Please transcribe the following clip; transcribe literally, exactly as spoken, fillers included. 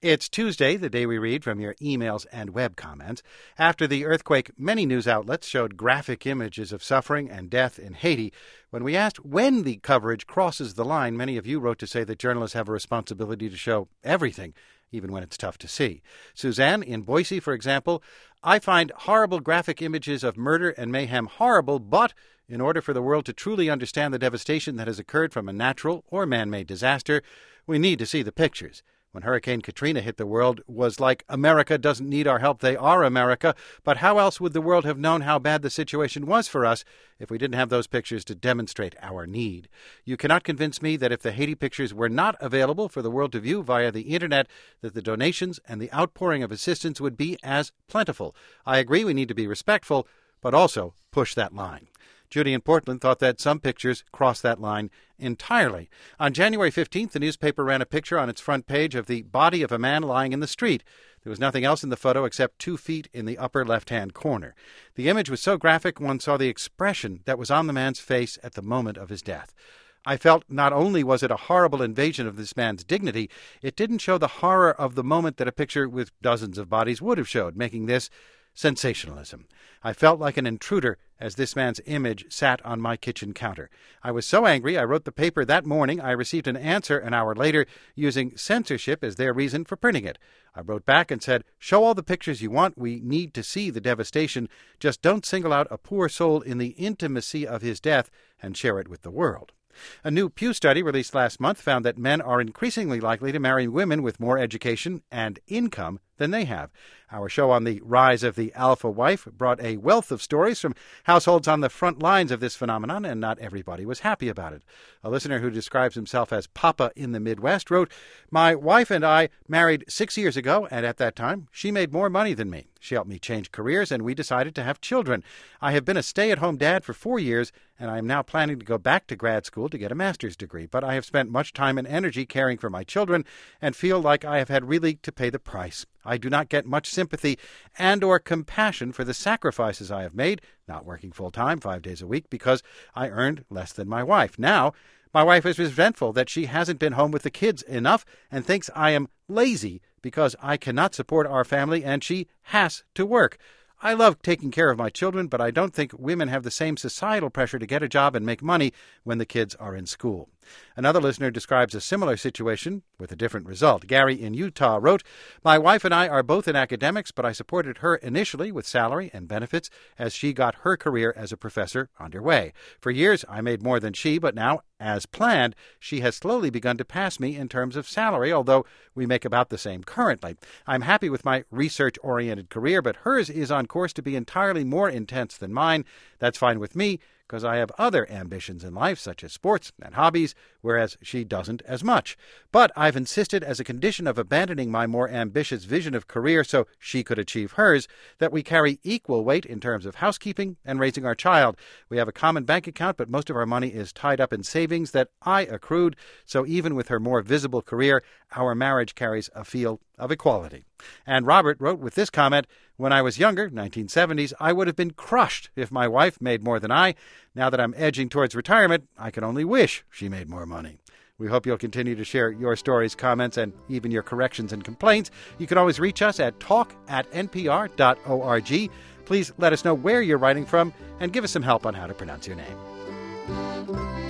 It's Tuesday, the day we read from your emails and web comments. After the earthquake, many news outlets showed graphic images of suffering and death in Haiti. When we asked when the coverage crosses the line, many of you wrote to say that journalists have a responsibility to show everything, even when it's tough to see. Suzanne in Boise, for example, I find horrible graphic images of murder and mayhem horrible, but in order for the world to truly understand the devastation that has occurred from a natural or man-made disaster, we need to see the pictures. When Hurricane Katrina hit the world was like, America doesn't need our help, they are America. But how else would the world have known how bad the situation was for us if we didn't have those pictures to demonstrate our need? You cannot convince me that if the Haiti pictures were not available for the world to view via the Internet, that the donations and the outpouring of assistance would be as plentiful. I agree we need to be respectful, but also push that line. Judy in Portland thought that some pictures cross that line entirely. On January fifteenth, the newspaper ran a picture on its front page of the body of a man lying in the street. There was nothing else in the photo except two feet in the upper left-hand corner. The image was so graphic one saw the expression that was on the man's face at the moment of his death. I felt not only was it a horrible invasion of this man's dignity, it didn't show the horror of the moment that a picture with dozens of bodies would have showed, making this sensationalism. I felt like an intruder as this man's image sat on my kitchen counter. I was so angry I wrote the paper that morning. I received an answer an hour later using censorship as their reason for printing it. I wrote back and said, show all the pictures you want. We need to see the devastation. Just don't single out a poor soul in the intimacy of his death and share it with the world. A new Pew study released last month found that men are increasingly likely to marry women with more education and income than they have. Our show on the rise of the alpha wife brought a wealth of stories from households on the front lines of this phenomenon, and not everybody was happy about it. A listener who describes himself as Papa in the Midwest wrote, my wife and I married six years ago, and at that time, she made more money than me. She helped me change careers, and we decided to have children. I have been a stay-at-home dad for four years, and I am now planning to go back to grad school to get a master's degree. But I have spent much time and energy caring for my children and feel like I have had really to pay the price. I do not get much sympathy and or compassion for the sacrifices I have made, not working full-time five days a week, because I earned less than my wife. Now, my wife is resentful that she hasn't been home with the kids enough and thinks I am lazy because I cannot support our family and she has to work. I love taking care of my children, but I don't think women have the same societal pressure to get a job and make money when the kids are in school. Another listener describes a similar situation with a different result. Gary in Utah wrote, my wife and I are both in academics, but I supported her initially with salary and benefits as she got her career as a professor underway. For years, I made more than she, but now, as planned, she has slowly begun to pass me in terms of salary, although we make about the same currently. I'm happy with my research-oriented career, but hers is on course to be entirely more intense than mine. That's fine with me, because I have other ambitions in life, such as sports and hobbies, whereas she doesn't as much. But I've insisted as a condition of abandoning my more ambitious vision of career so she could achieve hers, that we carry equal weight in terms of housekeeping and raising our child. We have a common bank account, but most of our money is tied up in savings that I accrued, so even with her more visible career, our marriage carries a feel of equality. And Robert wrote with this comment, when I was younger, nineteen seventies, I would have been crushed if my wife made more than I. Now that I'm edging towards retirement, I can only wish she made more money. We hope you'll continue to share your stories, comments, and even your corrections and complaints. You can always reach us at talk at n p r dot org. Please let us know where you're writing from and give us some help on how to pronounce your name.